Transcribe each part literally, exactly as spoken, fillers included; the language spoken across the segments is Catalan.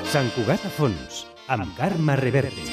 Sant Cugat a fons, amb Carme Reverte.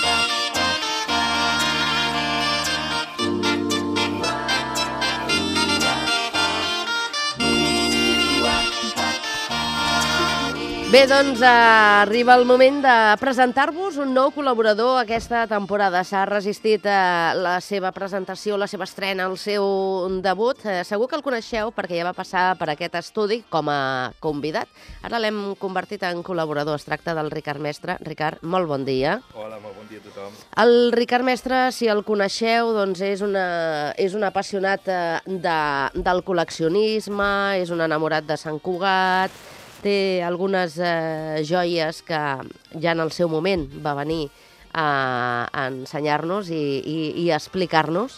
Bé, doncs arriba el moment de presentar-vos un nou col·laborador aquesta temporada. S'ha resistit a la seva presentació, la seva estrena, el seu debut. Segur que el coneixeu perquè ja va passar per aquest estudi com a convidat. Ara l'hem convertit en col·laborador. Es tracta del Ricard Mestre. Ricard, molt bon dia. Hola, molt bon dia a tothom. El Ricard Mestre, si el coneixeu, doncs és, una, és un apassionat de, del col·leccionisme, és un enamorat de Sant Cugat, té algunes eh, joies que ja en el seu moment va venir a, a ensenyar-nos i, i, i a explicar-nos.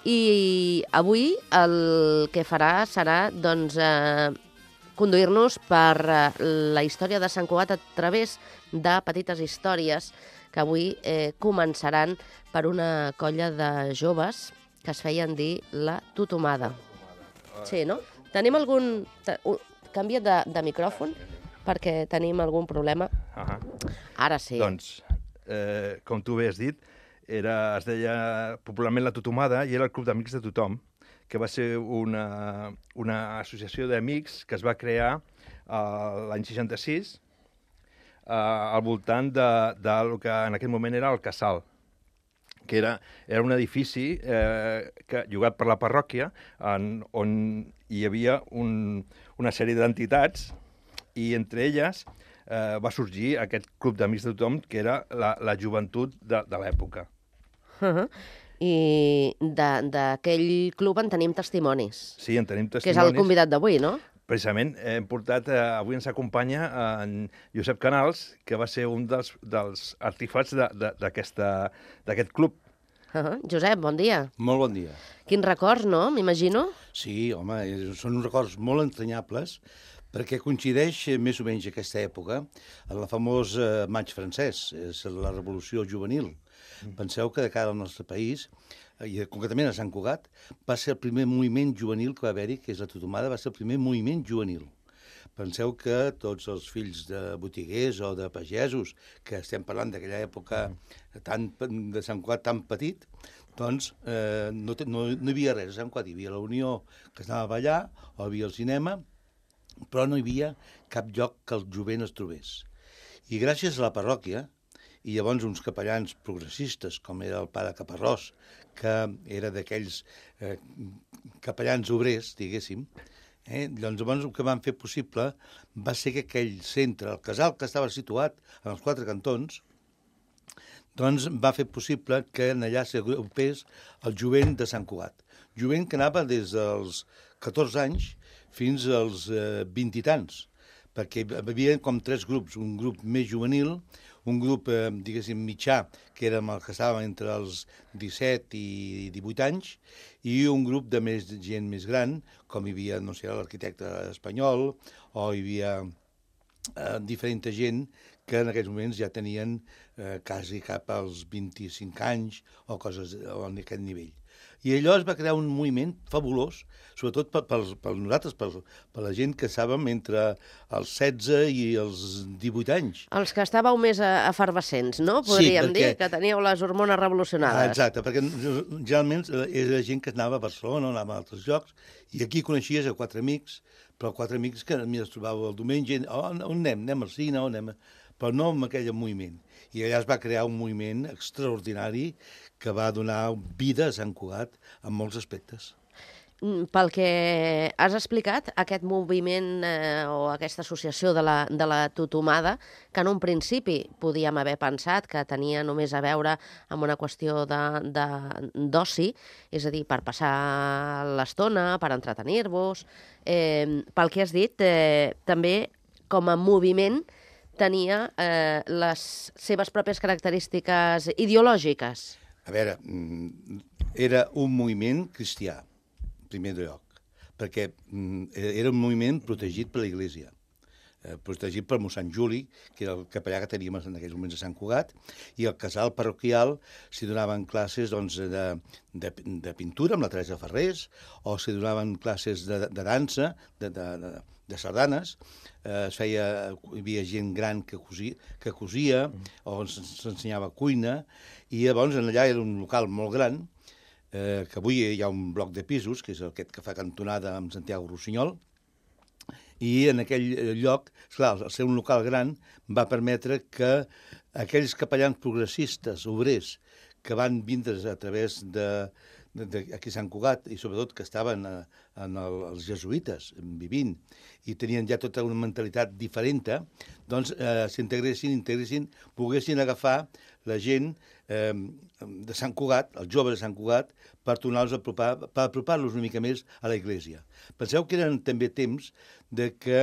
I avui el que farà serà doncs, eh, conduir-nos per eh, la història de Sant Cugat a través de petites històries que avui eh, començaran per una colla de joves que es feien dir la Tutumada. Sí, no? Tenim algun... Canvia't de, de micròfon perquè tenim algun problema. Uh -huh. Ara sí. Doncs, eh, com tu bé has dit, era, es deia popularment la Tutumada i era el club d'amics de tothom, que va ser una, una associació d'amics que es va crear eh, l'any seixanta-sis eh, al voltant de, de lo que en aquell moment era el Casal, que era, era un edifici eh, que, llogat per la parròquia, en, on hi havia un, una sèrie d'entitats i entre elles eh, va sorgir aquest club d'amics de tothom, que era la, la joventut de, de l'època. Uh -huh. I d'aquell club en tenim testimonis. Sí, en tenim testimonis. Que és el convidat d'avui, no? Precisament, hem portat, eh, avui ens acompanya en Josep Canals, que va ser un dels, dels artifats d'aquest club. Uh -huh. Josep, bon dia. Molt bon dia. Quins records, no? M'imagino. Sí, home, són uns records molt entranyables, perquè coincideix més o menys aquesta època en el famós eh, maig francès, és la revolució juvenil. Mm. Penseu que de cara al nostre país, i concretament a Sant Cugat, va ser el primer moviment juvenil que va haver-hi, que és la Tutumada, va ser el primer moviment juvenil. Penseu que tots els fills de botiguers o de pagesos, que estem parlant d'aquella època tan, de Sant Cugat tan petit, doncs eh, no, no, no hi havia res a Sant Cugat. Hi havia la Unió, que es anava a ballar, o hi havia el cinema, però no hi havia cap lloc que el jovent es trobés. I gràcies a la parròquia, i llavors uns capellans progressistes, com era el pare Caparrós, que era d'aquells eh, capellans obrers, diguéssim, eh? Llavors el que van fer possible va ser que aquell centre, el casal que estava situat en els quatre cantons, doncs va fer possible que en allà s'agrupés el jovent de Sant Cugat. Jovent que anava des dels catorze anys fins als eh, vint i tants, perquè hi havia com tres grups, un grup més juvenil, un grup, eh, diguéssim, mitjà, que érem el que estàvem entre els disset i divuit anys, i un grup de més gent més gran, com hi havia, no sé, l'arquitecte espanyol, o hi havia eh, diferent gent que en aquells moments ja tenien eh, quasi cap als vint-i-cinc anys o coses en aquest nivell. I allò es va crear un moviment fabulós, sobretot per, per, per nosaltres, per, per la gent que estàvem entre els setze i els divuit anys. Els que estàveu més efervescents, no? Podríem sí, perquè... dir que teníeu les hormones revolucionades. Exacte, perquè generalment era gent que anava a Barcelona, anava a altres llocs, i aquí coneixies a quatre amics, però quatre amics que mira, es trobava el diumenge, oh, on anem? Anem al cine, on anem? Però no amb aquell moviment. I allà es va crear un moviment extraordinari que va donar vida a Sant Cugat en molts aspectes. Pel que has explicat, aquest moviment eh, o aquesta associació de la, de la Tutumada, que en un principi podíem haver pensat que tenia només a veure amb una qüestió d'oci, és a dir, per passar l'estona, per entretenir-vos, eh, pel que has dit, eh, també com a moviment tenia eh, les seves pròpies característiques ideològiques. A veure, era un moviment cristià, en primer lloc, perquè era un moviment protegit per la Iglésia. eh, protegit per mossèn Juli, que era el capellà que teníem en aquells moments a Sant Cugat, i al casal parroquial s'hi donaven classes doncs, de, de, de pintura amb la Teresa Ferrés, o s'hi donaven classes de, de dansa, de, de, de, de sardanes, eh, es feia, hi havia gent gran que cosia, que cosia mm. o s'ensenyava cuina, i llavors allà era un local molt gran, eh, que avui hi ha un bloc de pisos, que és aquest que fa cantonada amb Santiago Rossinyol, i en aquell lloc, esclar, el ser un local gran va permetre que aquells capellans progressistes, obrers, que van vindre a través de, de, de aquí a Sant Cugat, i sobretot que estaven a, en el, els jesuïtes vivint, i tenien ja tota una mentalitat diferent, doncs eh, s'integressin, integressin, poguessin agafar la gent eh, de Sant Cugat, els joves de Sant Cugat, per tornar-los a apropar, per apropar-los una mica més a la Iglésia. Penseu que eren també temps de que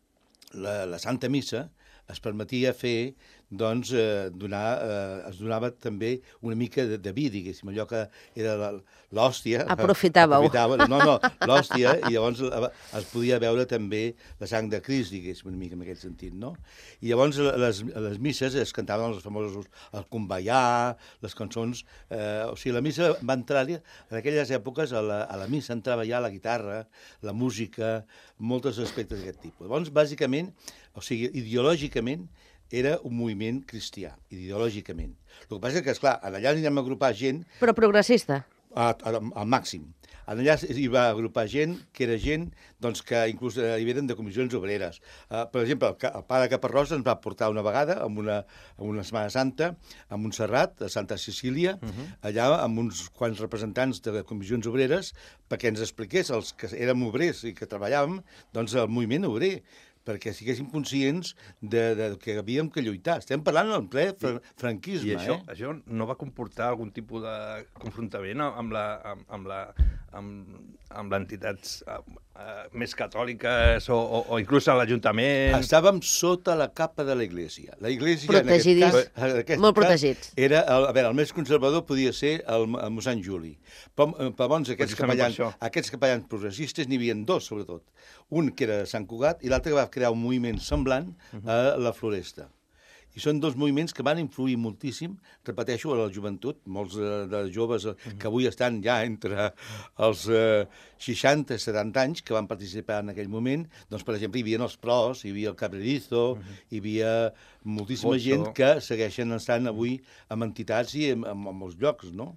la, la Santa Missa es permetia fer, doncs, eh, donar, eh, es donava també una mica de, de vi, diguéssim, allò que era l'hòstia. Aprofitàveu. Aprofitava, no, no, l'hòstia, i llavors es podia veure també la sang de Crist, diguéssim, una mica en aquest sentit, no? I llavors les, les misses es cantaven els famosos el Convallà, les cançons, eh, o sigui, la missa va entrar-hi, en aquelles èpoques a la, a la missa entrava ja la guitarra, la música, molts aspectes d'aquest tipus. Llavors, bàsicament, o sigui, ideològicament, era un moviment cristià, ideològicament. El que passa és que, esclar, allà anirem a agrupar gent... Però progressista. A, a, al màxim. Allà hi va agrupar gent que era gent doncs, que inclús hi havia de comissions obreres. Uh, per exemple, el, el pare Caparrós ens va portar una vegada, en una, en una Setmana Santa, a Montserrat, a Santa Cecília, uh -huh. allà amb uns quants representants de comissions obreres, perquè ens expliqués, els que érem obrers i que treballàvem, doncs el moviment obrer, perquè siguéssim conscients de, de que havíem que lluitar. Estem parlant en ple fran franquisme. I això, eh? això no va comportar algun tipus de confrontament amb la, amb, amb la, amb, amb entitats uh, uh, més catòliques o, o, o inclús a l'Ajuntament? Estàvem sota la capa de l'Església. L'Església, protegidis, en aquest cas, en aquest molt cas, protegits. Era, el, a veure, el més conservador podia ser el, el mossèn Juli. Però, però bons, aquests capellans, aquests capellans progressistes n'hi havia dos, sobretot. Un que era Sant Cugat i l'altre que va crear un moviment semblant a la Floresta. I són dos moviments que van influir moltíssim, repeteixo, a la joventut, molts de, de joves que avui estan ja entre els eh, seixanta i setanta anys que van participar en aquell moment. Doncs, per exemple, hi havia els Pros, hi havia el Cabrerizo, uh -huh. hi havia moltíssima Bosso. Gent que segueixen estant avui amb entitats i en, en, en molts llocs, no?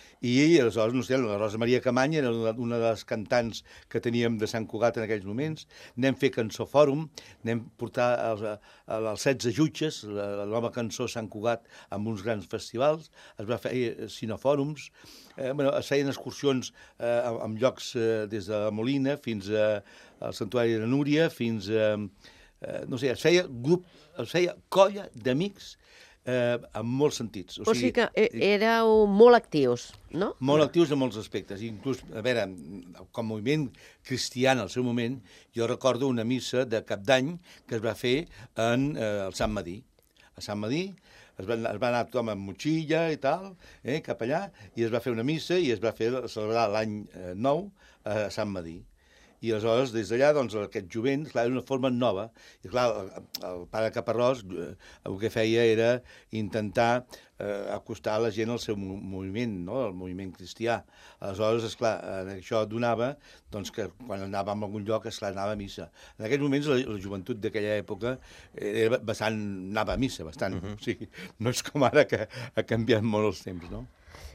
I aleshores, no sé, la Rosa Maria Camany era una de les cantants que teníem de Sant Cugat en aquells moments. Anem fer cançó fòrum, anem portar els, els setze jutges, la, la nova cançó Sant Cugat, amb uns grans festivals, es va fer cinefòrums, eh, bueno, es feien excursions eh, en llocs eh, des de la Molina fins a, al Santuari de Núria, fins a, eh, no sé, es feia grup, es feia colla d'amics Eh, en molts sentits. O, o sigui que éreu molt actius, no? Molt actius en molts aspectes. Inclús, a veure, com a moviment cristià en el seu moment, jo recordo una missa de Cap d'Any que es va fer en eh, el Sant Madí. A Sant Madí es va, es va anar tothom amb motxilla i tal, eh, cap allà, i es va fer una missa i es va fer celebrar l'any eh, nou a Sant Madí. I aleshores, des d'allà, doncs, aquest jovent, clar, era una forma nova. I, clar, el, el pare Caparrós eh, el que feia era intentar eh, acostar la gent al seu moviment, no?, al moviment cristià. Aleshores, esclar, això donava doncs, que quan anàvem a algun lloc, esclar, anava a missa. En aquells moments, la, la joventut d'aquella època era bastant, anava a missa, bastant. Uh -huh. O sigui, no és com ara que ha canviat molt els temps, no?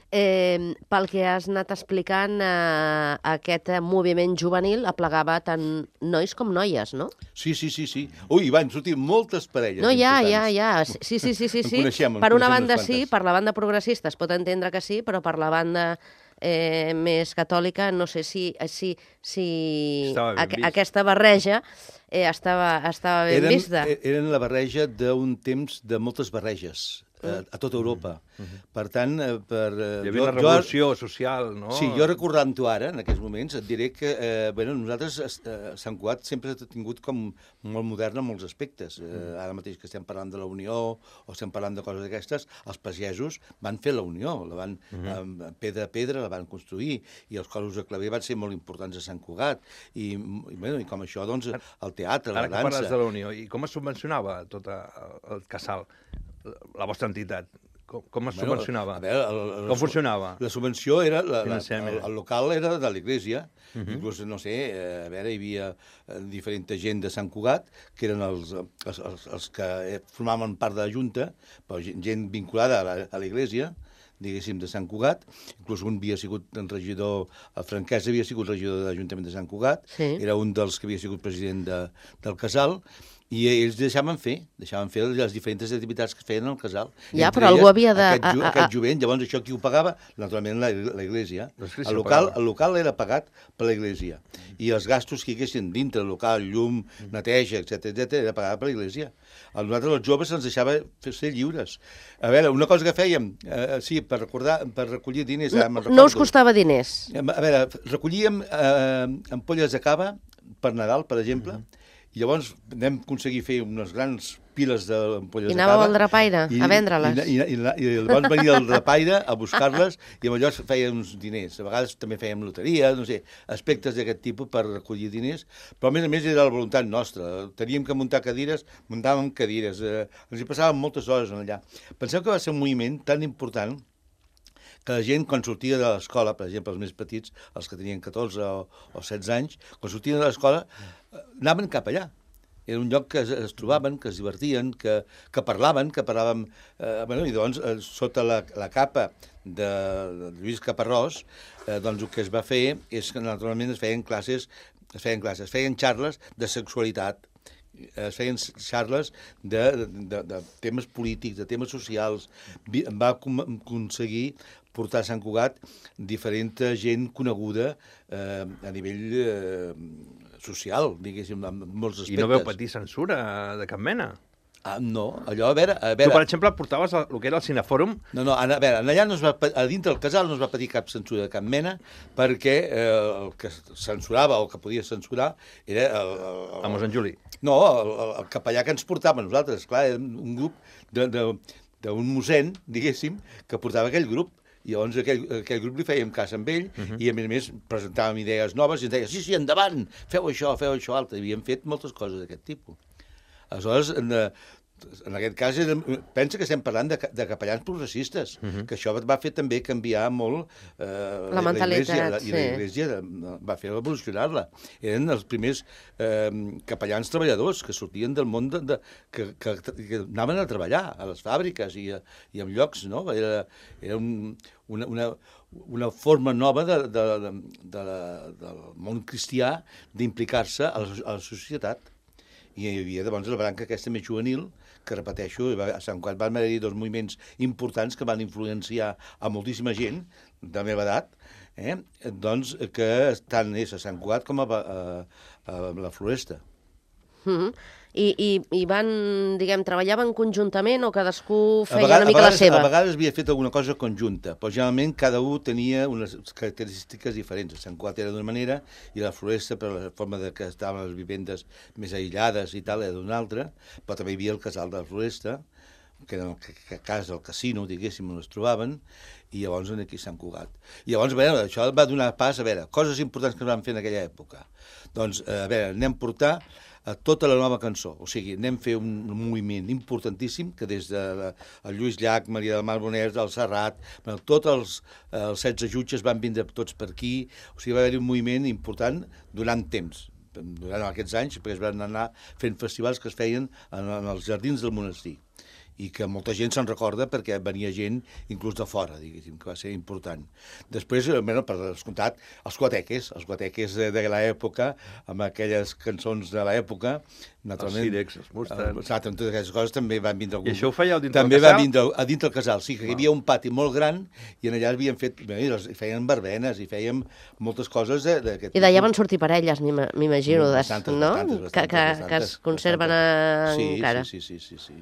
Eh, pel que has anat explicant, eh, aquest moviment juvenil aplegava tant nois com noies, no? Sí, sí, sí, sí. Ui, van sortir moltes parelles no, ja, importants. ja, ja. Sí, sí, sí, sí. sí. Coneixem, per una banda sí, per la banda progressista es pot entendre que sí, però per la banda eh, més catòlica no sé si, si, si a, aquesta barreja eh, estava, estava ben eren, vista. Eren la barreja d'un temps de moltes barreges. a, a tota Europa. Uh-huh. Per tant, per... Hi havia una revolució jo, social, no? Sí, jo recordant-ho ara, en aquests moments, et diré que eh, bueno, nosaltres, eh, Sant Cugat sempre ha tingut com molt modern en molts aspectes. Eh, ara mateix que estem parlant de la Unió o estem parlant de coses d'aquestes, els pagesos van fer la Unió, la van, uh-huh. eh, pedra a pedra la van construir, i els coros de claver van ser molt importants a Sant Cugat, i, i, bueno, i com això, doncs, el teatre, la ara dansa... Ara que parles de la Unió, i com es subvencionava tot el casal, la vostra entitat? Com, com es bueno, subvencionava? A veure, el, el, com funcionava? La subvenció era... La, la, el, el local era de l'Església. Uh -huh. Inclús, no sé, eh, a veure, hi havia eh, diferent gent de Sant Cugat, que eren els, els, els, els que formaven part de la Junta, però gent vinculada a l'Església, diguéssim, de Sant Cugat. Inclús un havia sigut regidor, el Franquès havia sigut regidor de l'Ajuntament de Sant Cugat, sí. Era un dels que havia sigut president de, del casal, i ells deixaven fer, deixaven fer les diferents activitats que feien al casal. Ja, però algú havia de... Aquest, ju, aquest jovent, llavors això qui ho pagava? Naturalment l'Església. El local, el local era pagat per l'Església. I els gastos que hi haguessin dintre el local, llum, neteja, etcètera, etcètera, era pagat per l'Església. A nosaltres, els joves, ens deixava ser lliures. A veure, una cosa que fèiem, eh, sí, per recordar, per recollir diners... No, no us costava diners? A veure, recollíem eh, ampolles de cava per Nadal, per exemple, uh -huh. I llavors vam aconseguir fer unes grans piles d'ampolles de cava. I anàveu al drapaire a vendre-les. I, i, i, i, i llavors venia el drapaire a buscar-les i amb allò fèiem uns diners. A vegades també fèiem loteria, no sé, aspectes d'aquest tipus per recollir diners, però a més a més era la voluntat nostra. Teníem que muntar cadires, muntàvem cadires. Eh, ens hi passàvem moltes hores allà. Penseu que va ser un moviment tan important que la gent, quan sortia de l'escola, per exemple, els més petits, els que tenien catorze o, o setze anys, quan sortien de l'escola, anaven cap allà. Era un lloc que es, es trobaven, que es divertien, que, que parlaven, que parlàvem... Eh, bueno, i doncs, eh, sota la, la capa de, de Lluís Caparrós, eh, doncs el que es va fer és que naturalment es feien classes, es feien classes, es feien xarles de sexualitat, es feien xarles de, de, de temes polítics, de temes socials. Va aconseguir portar a Sant Cugat diferent gent coneguda eh, a nivell eh, social, diguéssim, en molts aspectes. I no veu patir censura de cap mena? Ah, no, allò, a veure... A veure... Tu, per exemple, portaves el, el que era el Cinefòrum? No, no, a veure, allà no es va, a dintre del casal no es va patir cap censura de cap mena, perquè eh, el que censurava o el que podia censurar era... El, el, el Mossèn Juli. No, el, el capellà que ens portava nosaltres, clar, era un grup d'un mossèn, diguéssim, que portava aquell grup. I llavors aquell, aquell grup li fèiem cas amb ell, uh -huh. I a més a més presentàvem idees noves i ens deia, sí, sí, endavant, feu això, feu això altre. I havíem fet moltes coses d'aquest tipus. Aleshores, en, en aquest cas, pensa que estem parlant de, de capellans progressistes, uh -huh. que això va fer també canviar molt eh, la mentalitat, sí. I l'Església va fer evolucionar-la. Eren els primers eh, capellans treballadors que sortien del món, de, de, que, que, que anaven a treballar a les fàbriques i, a, i en llocs, no? Era, era un... Una, una, una forma nova de, de, de, de la, del món cristià d'implicar-se a, a la societat. I hi havia, doncs, la branca aquesta més juvenil, que, repeteixo, a Sant Cugat van haver-hi dos moviments importants que van influenciar a moltíssima gent de la meva edat, eh? Doncs, que tant és a Sant Cugat com a, a, a la Floresta. Mm-hmm. I, i, I van, diguem, treballaven conjuntament o cadascú feia vegades, una mica vegades, la seva? A vegades havia fet alguna cosa conjunta, però generalment cada un tenia unes característiques diferents. A Sant Cugat era d'una manera i la Floresta, per la forma de que estaven les vivendes més aïllades i tal, era d'una altra, però també hi havia el casal de la Floresta, que era a casa del casino, diguéssim, on es trobaven, i llavors aquí a Sant Cugat. I llavors, a veure, això va donar pas, a veure, coses importants que es van fer en aquella època. Doncs, a veure, anem a portar a tota la nova cançó. O sigui, anem a fer un, un moviment importantíssim que des de la, el Lluís Llach, Maria del Mar Boners, el Serrat, bueno, tots els, els setze jutges van vindre tots per aquí. O sigui, va haver-hi un moviment important durant temps, durant aquests anys, perquè es van anar fent festivals que es feien en, en els jardins del monestir, i que molta gent se'n recorda perquè venia gent inclús de fora, diguéssim, que va ser important. Després, bueno, per descomptat, els guateques, els guateques de, de l'època, amb aquelles cançons de l'època, naturalment... Els Sírex, els Mustang... Exacte, amb totes aquestes coses també van vindre... I això ho fèieu dintre també del casal? També va vindre a dintre del casal, sí, que hi havia un pati molt gran i en allà havien fet... Bé, feien verbenes i fèiem moltes coses d'aquest... I d'allà van sortir parelles, m'imagino, no? Bastantes, no? bastantes, bastantes, que, que, bastantes, que es conserven bastantes. Sí, encara. Sí, sí, sí, sí, sí.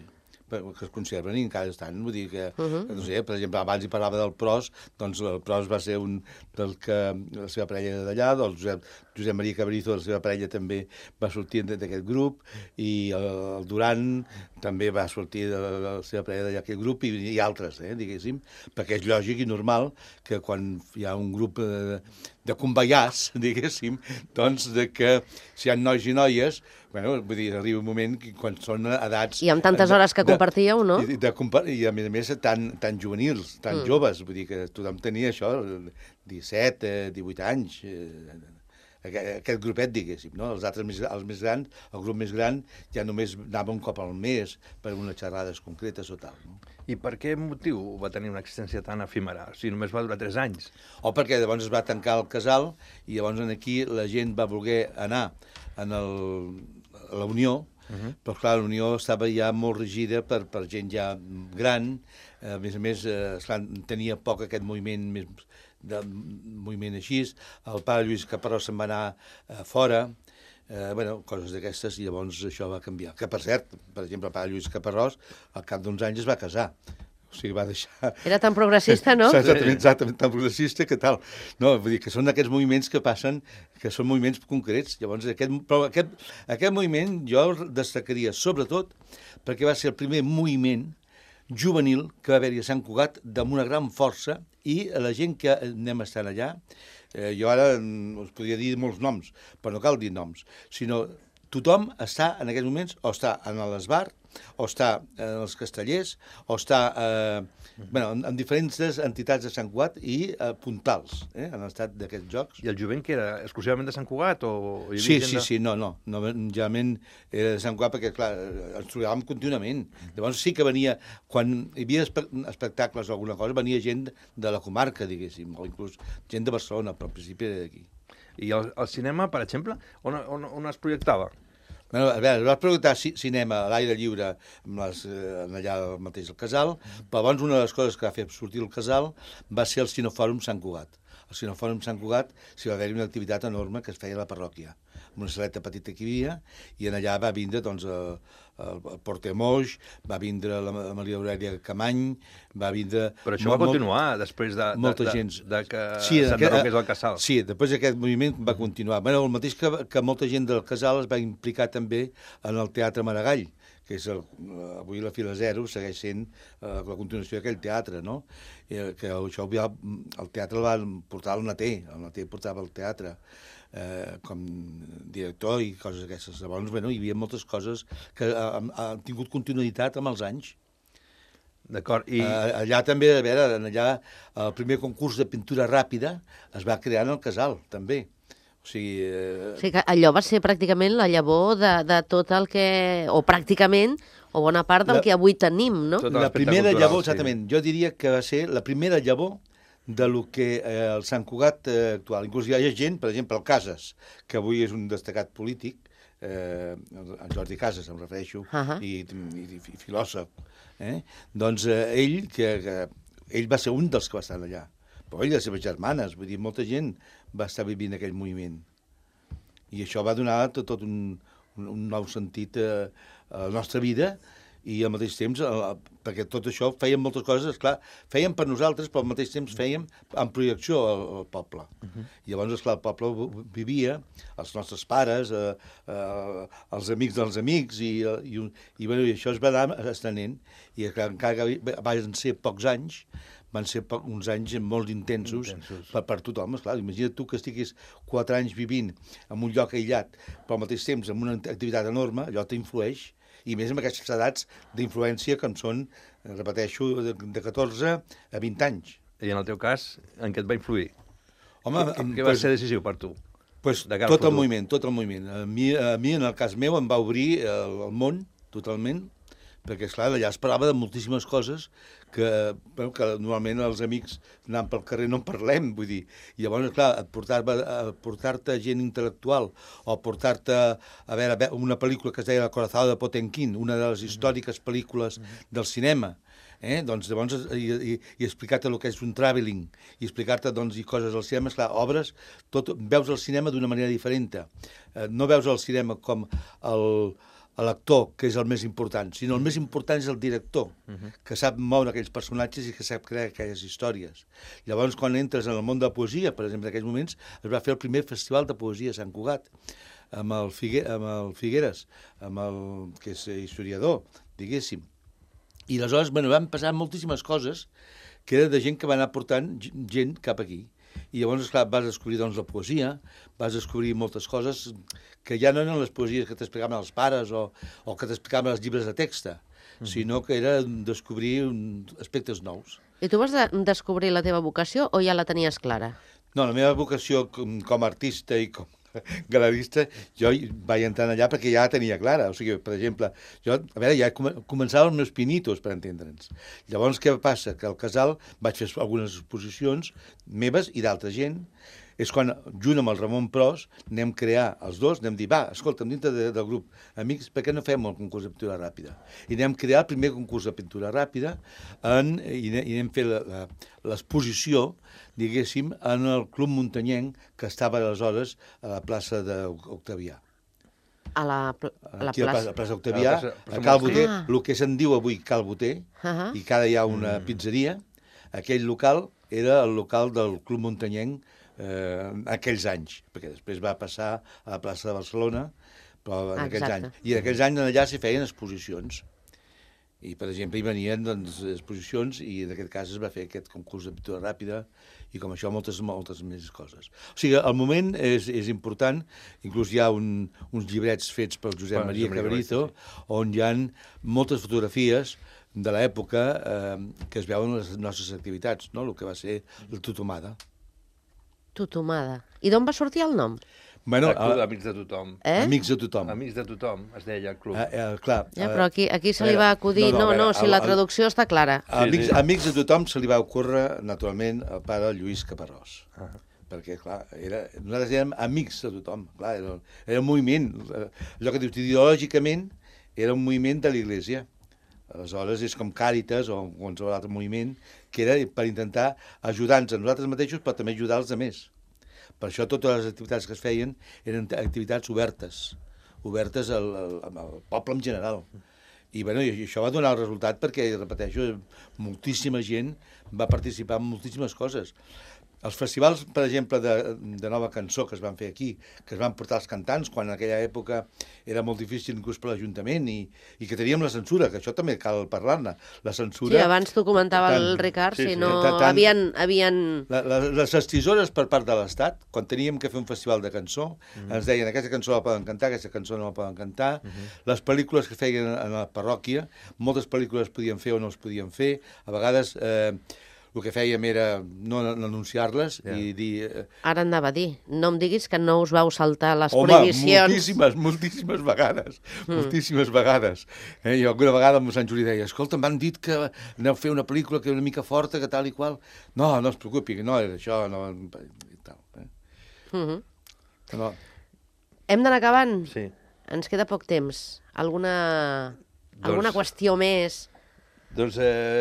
que es conserven i encara estan. Vull dir que, Uh -huh. no sé, per exemple, abans hi parlava del Pros, doncs el Pros va ser un del que la seva parella d'allà, el Josep, Josep Maria Cabrito, la seva parella també va sortir d'aquest grup, i el, el Duran també va sortir de la seva parella d'aquest grup, i, i altres, eh, diguéssim, perquè és lògic i normal que quan hi ha un grup de, de conveiars, diguéssim, doncs de que si hi ha nois i noies, bueno, vull dir, arriba un moment que quan són edats... I amb tantes hores que compartíeu, no? I, de, de, i a més a més tan, tan juvenils, tan mm. joves, vull dir que tothom tenia això, disset, eh, divuit anys, eh, aquest, aquest grupet, diguéssim, no? Els altres més, els més grans, el grup més gran, ja només anava un cop al mes per unes xerrades concretes o tal, no? I per què motiu va tenir una existència tan efímera? O sigui, només va durar tres anys. O perquè llavors es va tancar el casal i llavors aquí la gent va voler anar en el, a la Unió, uh -huh. però clar, la Unió estava ja molt regida per, per gent ja gran, a més a més, eh, esclar, tenia poc aquest moviment més de moviment així, el pare Lluís Caparrós se'n va anar eh, fora, eh, bueno, coses d'aquestes, i llavors això va canviar. Que, per cert, per exemple, el pare Lluís Caparrós, al cap d'uns anys es va casar. O sigui, va deixar... Era tan progressista, no? Exactament, exactament, tan progressista que tal. No, vull dir que són aquests moviments que passen, que són moviments concrets. Llavors, aquest, però aquest, aquest moviment jo el destacaria, sobretot, perquè va ser el primer moviment juvenil que va haver-hi a Sant Cugat amb una gran força, i la gent que anem estant allà, eh, jo ara us podria dir molts noms, però no cal dir noms, sinó tothom està en aquests moments, o està en l'Esbar, o està en els Castellers, o està eh, bueno, en, en diferents entitats de Sant Cugat i eh, puntals, eh, han estat d'aquests jocs. I el jovent que era exclusivament de Sant Cugat? O hi havia Sí, gent sí, de... sí, no, no, no, generalment era de Sant Cugat perquè, clar, ens trobàvem contínuament. Llavors sí que venia, quan hi havia espe espectacles o alguna cosa, venia gent de la comarca, diguéssim, o inclús gent de Barcelona, però al principi era d'aquí. I el, el cinema, per exemple, on, on, on es projectava? Bueno, a veure, es va projectar cinema a l'aire lliure amb les, eh, allà al mateix al casal, però abans una de les coses que va fer sortir el casal va ser el Cinefòrum Sant Cugat. Al Cinefòrum Sant Cugat s'hi va haver una activitat enorme que es feia a la parròquia, amb una saleta petita que hi havia, i en allà va vindre doncs, el, el, el Portemoix, va vindre la, la Maria Aurèlia Camany, va vindre... Però això molt, va continuar molt, després de, molta de, gent. de, de que sí, s'enderroqués el casal. Sí, després aquest moviment va continuar. Bueno, el mateix que, que molta gent del casal es va implicar també en el Teatre Maragall, que és el, avui la Fila Zero segueix sent eh, la continuació d'aquell teatre, no? I, que això el teatre el va portar al Naté, el Naté portava el teatre eh, com director i coses d'aquestes. Llavors, bueno, hi havia moltes coses que han, han tingut continuïtat amb els anys. D'acord, i... Uh, allà també, a veure, allà el primer concurs de pintura ràpida es va crear en el casal, també. O sigui, eh... o sigui que allò va ser pràcticament la llavor de, de tot el que... o pràcticament, o bona part del la, que avui tenim, no? La primera llavor, exactament, sí. Jo diria que va ser la primera llavor de lo que eh, el Sant Cugat eh, actual. Inclús hi ha gent, per exemple, el Casas, que avui és un destacat polític, eh, el Jordi Casas, em refereixo, uh -huh. i, i, i filòsof, eh? Doncs eh, ell, que, que ell va ser un dels que va estar allà, però ell i les seves germanes, vull dir, molta gent va estar vivint aquell moviment. I això va donar tot, tot un, un, un nou sentit eh, a la nostra vida, i al mateix temps, perquè tot això fèiem moltes coses, esclar, fèiem per nosaltres, però al mateix temps fèiem en projecció al, al poble. Uh -huh. I llavors, esclar, el poble vivia, els nostres pares, eh, eh, els amics dels amics, i, i, i, bueno, i això es va anar estenent, i esclar, encara que van ser pocs anys, van ser uns anys molt intensos, intensos. Per, per tothom, esclar. Imagina't tu que estiguis quatre anys vivint en un lloc aïllat, però al mateix temps amb una activitat enorme, allò t'influeix, i més amb aquestes edats d'influència que en són, repeteixo, de, de catorze a vint anys. I en el teu cas, en què et va influir? Home, què, què va pues, ser decisiu per tu? Pues, tot el moviment, tot el moviment. A mi, a mi, en el cas meu, em va obrir el, el món, totalment, perquè, esclar, allà es parlava de moltíssimes coses que, bueno, que normalment els amics anant pel carrer no en parlem, vull dir. I llavors, clar, portar-te portar gent intel·lectual o portar-te a veure una pel·lícula que es deia El Corazón de Potemkin, una de les històriques pel·lícules del cinema, eh? Doncs llavors, i, i, i explicar-te el que és un travelling, i explicar-te, doncs, i coses del cinema, esclar, obres, tot, veus el cinema d'una manera diferent. Eh, no veus el cinema com el l'actor, que és el més important, sinó el més important és el director, que sap moure aquells personatges i que sap crear aquelles històries. Llavors, quan entres en el món de la poesia, per exemple, en aquells moments, es va fer el primer festival de poesia a Sant Cugat, amb el, Figue, amb el Figueres, amb el que és historiador, diguéssim. I aleshores, bueno, van passar moltíssimes coses que era de gent que va anar portant gent cap aquí. I llavors, esclar, vas descobrir doncs, la poesia, vas descobrir moltes coses que ja no eren les poesies que t'explicaven els pares o, o que t'explicaven els llibres de text, mm-hmm. sinó que era descobrir aspectes nous. I tu vas de descobrir la teva vocació o ja la tenies clara? No, la meva vocació com, com a artista i com galerista, jo vaig entrar allà perquè ja la tenia clara. O sigui, per exemple, jo, a veure, ja començava els meus pinitos, per entendre'ns. Llavors, què passa? Que al casal vaig fer algunes exposicions meves i d'altra gent. És quan, junt amb el Ramon Pros, anem a crear els dos, anem a dir, va, escolta'm, dintre de, del grup Amics, per què no fem el concurs de pintura ràpida? I anem a crear el primer concurs de pintura ràpida en, i, i anem a fer l'exposició, diguéssim, en el Club Muntanyenc, que estava aleshores a la plaça d'Octavià. A la, pl a la Aquí plaça? a la plaça d'Octavià, a, a Cal Boter, ah. el que se'n diu avui Cal Boter, uh -huh. i cada hi ha una pizzeria. Aquell local era el local del Club Muntanyenc eh, aquells anys, perquè després va passar a la plaça de Barcelona, però en aquells anys. I en aquells anys allà s'hi feien exposicions. I, per exemple, hi venien doncs, exposicions i en aquest cas es va fer aquest concurs de pintura ràpida i com això moltes, moltes més coses. O sigui, el moment és, és important, inclús hi ha un, uns llibrets fets pel Josep bueno, Maria Cabrito, sí. on hi ha moltes fotografies de l'època eh, que es veuen les nostres activitats, no? El que va ser la Tutomada. Tutomada. I d'on va sortir el nom? Bueno, el Club d'Amics de Tothom. Eh? Amics de Tothom. Amics de Tothom, es deia el club. Eh, eh, clar, ja, però aquí, aquí se li va acudir... No, no, veure, no si el, la traducció el, està clara. A Amics, sí, sí. Amics de Tothom se li va ocórrer, naturalment, al pare Lluís Caparrós. Uh -huh. Perquè, clar, era, nosaltres érem amics de tothom. Clar, era, era un moviment. Allò que dius, ideològicament, era un moviment de l'Església. Aleshores, és com Càritas o qualsevol altre moviment, que era per intentar ajudar-nos a nosaltres mateixos, però també ajudar els altres. Per això totes les activitats que es feien eren activitats obertes, obertes al, al, al poble en general. I, bueno, i això va donar el resultat perquè, repeteixo, moltíssima gent va participar en moltíssimes coses. Els festivals, per exemple, de, de nova cançó que es van fer aquí, que es van portar els cantants, quan en aquella època era molt difícil inclús per l'Ajuntament, i, i que teníem la censura, que això també cal parlar-ne. La censura... Sí, abans t'ho comentava tant, el Ricard, sí, si no sí, tant, havien... havien... La, la, les estisores per part de l'Estat, quan teníem que fer un festival de cançó, mm. ens deien aquesta cançó la poden cantar, aquesta cançó no la poden cantar. Mm -hmm. Les pel·lícules que feien en la parròquia, moltes pel·lícules podien fer o no es podien fer. A vegades... Eh, el que fèiem era no anunciar-les yeah. i dir... Eh... Ara anava a dir, no em diguis que no us vau saltar les Home, prohibicions. Home, moltíssimes, moltíssimes vegades, mm. moltíssimes vegades. Eh, I alguna vegada el Sant Juli deia, escolta, m'han dit que aneu a fer una pel·lícula que era una mica forta, que tal i qual. No, no es preocupi, no era això, no... I tal, eh? mm -hmm. no. Hem d'anar acabant? Sí. Ens queda poc temps. Alguna, doncs... alguna qüestió més... Doncs,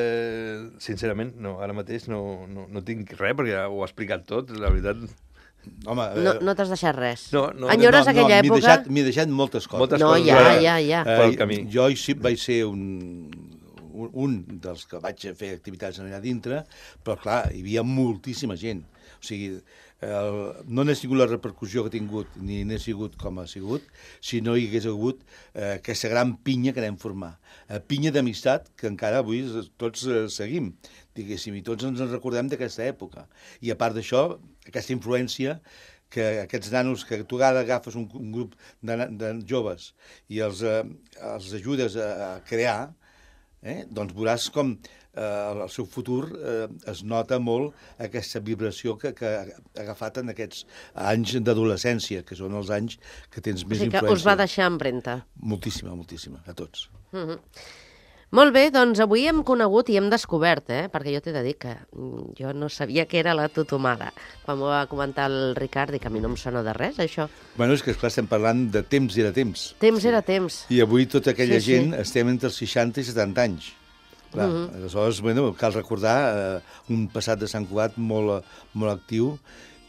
eh, sincerament, no, ara mateix no, no, no tinc res, perquè ho ha explicat tot, la veritat. Home, eh... No, no t'has deixat res. No, no, Enyores no, aquella no, època? Deixat, m'he deixat moltes coses. Moltes no, coses ja, ja, ja, ja. Eh, pel camí. Jo sí vaig ser un, un, un dels que vaig fer activitats allà dintre, però, clar, hi havia moltíssima gent. O sigui, el, no n'ha sigut la repercussió que ha tingut, ni n'ha sigut com ha sigut, si no hi hagués hagut eh, aquesta gran pinya que anem formar. Eh, pinya d'amistat que encara avui tots eh, seguim, diguéssim, i tots ens en recordem d'aquesta època. I a part d'això, aquesta influència que aquests nanos, que tu ara agafes un, un grup de, de joves i els, eh, els ajudes a, a crear, eh, doncs veuràs com eh, el seu futur eh, es nota molt aquesta vibració que, que ha agafat en aquests anys d'adolescència, que són els anys que tens més o sigui que influència. us va deixar empremta. Moltíssima, moltíssima, a tots. Uh -huh. Molt bé, doncs avui hem conegut i hem descobert, eh? perquè jo t'he de dir que jo no sabia què era la Tutomada. Quan m'ho va comentar el Ricard, dic que a mi no em sona de res, això. Bueno, és que, esclar, estem parlant de temps era temps. Temps sí. era temps. I avui tota aquella sí, gent sí. estem entre els seixanta i setanta anys. Clar, uh -huh. Aleshores, bueno, cal recordar eh, un passat de Sant Cugat molt, molt actiu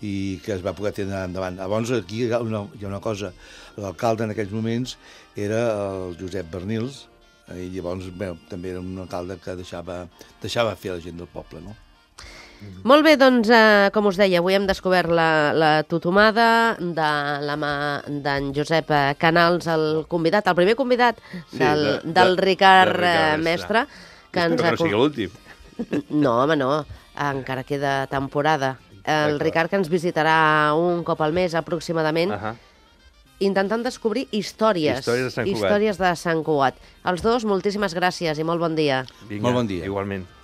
i que es va poder tenir endavant. Llavors, aquí hi ha una, hi ha una cosa. L'alcalde en aquells moments era el Josep Bernils, i llavors bé, també era un alcalde que deixava, deixava fer la gent del poble, no? Molt bé, doncs, eh, com us deia, avui hem descobert la, la tutomada de la mà d'en Josep Canals, el convidat, el primer convidat Sí, del, de- de- del Ricard, de Ricard eh, Mestre. Que Espero ens que ha no sigui l'últim. No, home, no. Encara queda temporada. El D'acord. Ricard, que ens visitarà un cop al mes, aproximadament, Ahà. intentant descobrir històries. Històries de Sant Cugat. Històries de Sant Cugat. Els dos, moltíssimes gràcies i molt bon dia. Vinga, Molt bon dia. Igualment.